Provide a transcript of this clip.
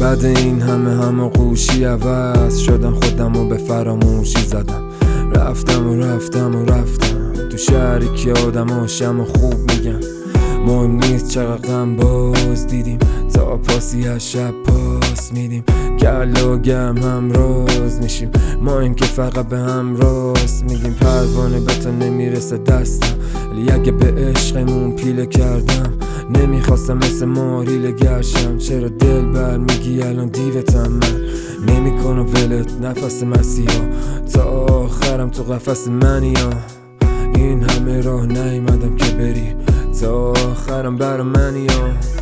بعد این همه قوشی عوض شدم، خودمو به فراموشی زدم. رفتم تو شهری که آدماشم و خوب میگن. مهم نیست چقدر غم باز دیدیم، تا پاسی از شب پاس میدیم. گل و گم هم راز میشیم، ما این که فقط به هم راست میگیم. پروانه به تو نمیرسه دستم، ولی اگه به عشقمون پیله کردم نمیخواستم مثل ماریل گشم. چرا دل بر میگی الان دیوتم؟ من نمیکنم ولت نفس مسیحا، تا آخرم تو قفس منی ها. این همه راه نیومدم که بری، تا آخرم برا منی ها.